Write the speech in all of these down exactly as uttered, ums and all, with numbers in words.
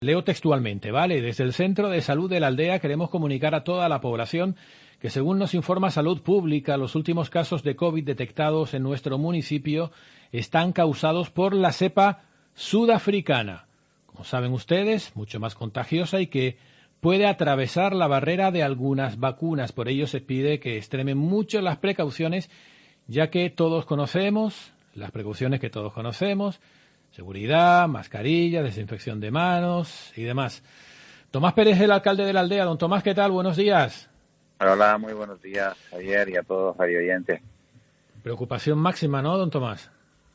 Leo textualmente, ¿vale? Desde el Centro de Salud de la Aldea queremos comunicar a toda la población que, según nos informa Salud Pública, los últimos casos de COVID detectados en nuestro municipio están causados por la cepa sudafricana. Como saben ustedes, mucho más contagiosa y que puede atravesar la barrera de algunas vacunas. Por ello se pide que extremen mucho las precauciones, ya que todos conocemos, las precauciones que todos conocemos, seguridad, mascarilla, desinfección de manos y demás. Tomás Pérez, el alcalde de la aldea. Don Tomás, ¿qué tal? Buenos días. Hola, muy buenos días, Javier, y a todos los radioyentes. Preocupación máxima, ¿no, don Tomás?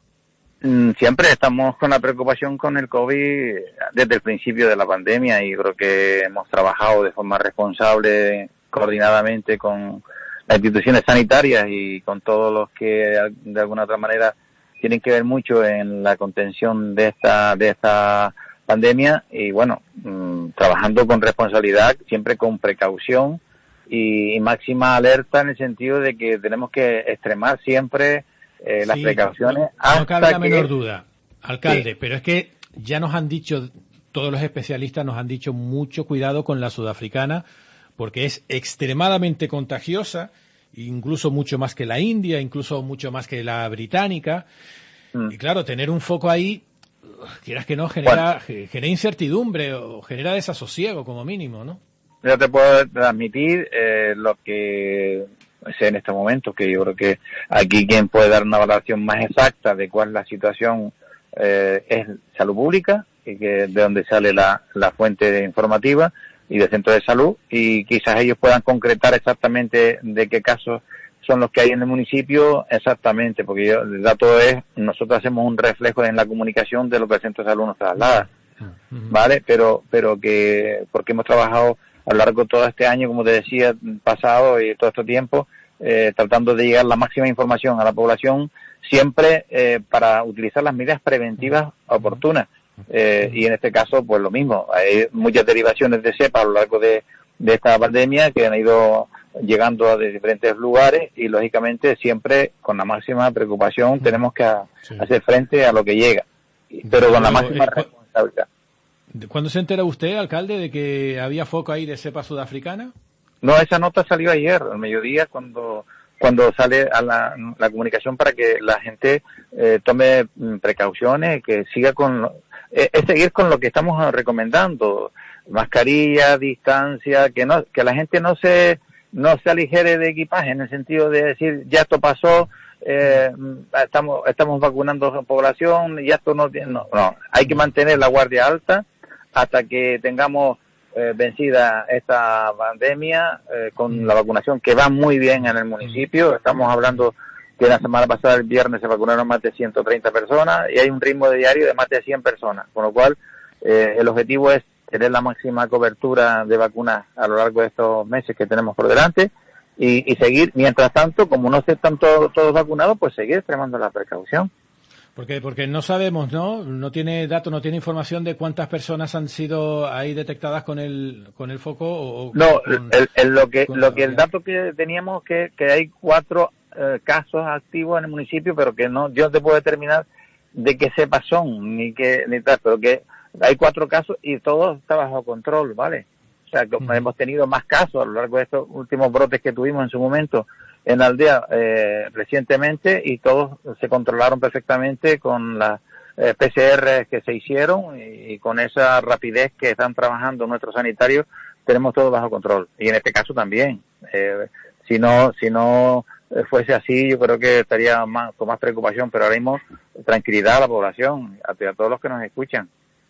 Siempre estamos con la preocupación con el COVID desde el principio de la pandemia y creo que hemos trabajado de forma responsable, coordinadamente con las instituciones sanitarias y con todos los que de alguna otra manera tienen que ver mucho en la contención de esta de esta pandemia y bueno, mmm, trabajando con responsabilidad, siempre con precaución y, y máxima alerta en el sentido de que tenemos que extremar siempre eh, las sí, precauciones. No, hasta no cabe la que... menor duda, alcalde, sí. Pero es que ya nos han dicho, todos los especialistas nos han dicho mucho cuidado con la sudafricana porque es extremadamente contagiosa, incluso mucho más que la india, incluso mucho más que la británica. Mm. Y claro, tener un foco ahí, quieras que no, genera, bueno, genera incertidumbre o genera desasosiego como mínimo, ¿no? Yo te puedo transmitir eh, lo que sé en este momento, que yo creo que aquí quien puede dar una valoración más exacta de cuál es la situación eh, es Salud Pública, y que de donde sale la, la fuente informativa, y del centro de salud, y quizás ellos puedan concretar exactamente de qué casos son los que hay en el municipio exactamente, porque yo, el dato es, nosotros hacemos un reflejo en la comunicación de lo que el centro de salud nos traslada, uh-huh. ¿Vale? Pero, pero que, porque hemos trabajado a lo largo de todo este año, como te decía, pasado y todo este tiempo, eh, tratando de llegar la máxima información a la población, siempre eh, para utilizar las medidas preventivas oportunas. Eh, y en este caso, pues lo mismo. Hay muchas derivaciones de cepa a lo largo de, de esta pandemia que han ido llegando a diferentes lugares y, lógicamente, siempre con la máxima preocupación tenemos que a, sí. hacer frente a lo que llega, pero con la máxima eh, responsabilidad. ¿Cuándo se entera usted, alcalde, de que había foco ahí de cepa sudafricana? No, esa nota salió ayer, al mediodía, cuando... cuando sale a la, la comunicación para que la gente eh, tome precauciones, que siga con... Eh, es seguir con lo que estamos recomendando, mascarilla, distancia, que no que la gente no se no se aligere de equipaje, en el sentido de decir, ya esto pasó, eh, estamos estamos vacunando a la población, ya esto no tiene... No, no, hay que mantener la guardia alta hasta que tengamos Eh, vencida esta pandemia eh, con la vacunación que va muy bien en el municipio. Estamos hablando que la semana pasada, el viernes, se vacunaron más de ciento treinta personas y hay un ritmo de diario de más de cien personas, con lo cual eh, el objetivo es tener la máxima cobertura de vacunas a lo largo de estos meses que tenemos por delante y, y seguir, mientras tanto, como no se están todos, todos vacunados, pues seguir extremando la precaución. Porque porque no sabemos, ¿no? No tiene datos, no tiene información de cuántas personas han sido ahí detectadas con el con el foco o no, con, el, el, lo que lo que el dato que teníamos que que hay cuatro eh, casos activos en el municipio, pero que no yo no te puedo determinar de qué cepa son ni qué ni tal, pero que hay cuatro casos y todo está bajo control, ¿vale? O sea, que uh-huh. hemos tenido más casos a lo largo de estos últimos brotes que tuvimos en su momento en la aldea eh, recientemente y todos se controlaron perfectamente con las eh, P C R que se hicieron y, y con esa rapidez que están trabajando nuestros sanitarios tenemos todo bajo control y en este caso también eh, si no si no fuese así yo creo que estaría más, con más preocupación, pero ahora mismo tranquilidad a la población, a, a todos los que nos escuchan.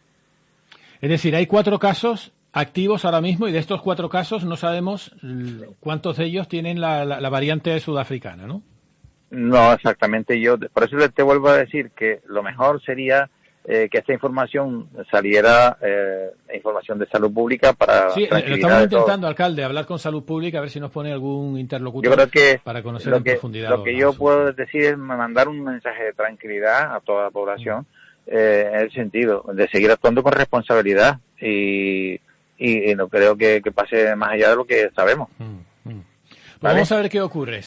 Es decir, hay cuatro casos activos ahora mismo y de estos cuatro casos no sabemos cuántos de ellos tienen la, la, la variante sudafricana, ¿no? No, exactamente. Yo por eso te vuelvo a decir que lo mejor sería eh, que esta información saliera, eh, información de salud pública para... Sí, lo estamos intentando, alcalde, hablar con salud pública a ver si nos pone algún interlocutor yo creo que para conocer lo en que, profundidad. Lo que yo asunto. puedo decir es mandar un mensaje de tranquilidad a toda la población mm. eh, en el sentido de seguir actuando con responsabilidad y... Y, y no creo que, que pase más allá de lo que sabemos. Mm, mm. Pues ¿vale? Vamos a ver qué ocurre.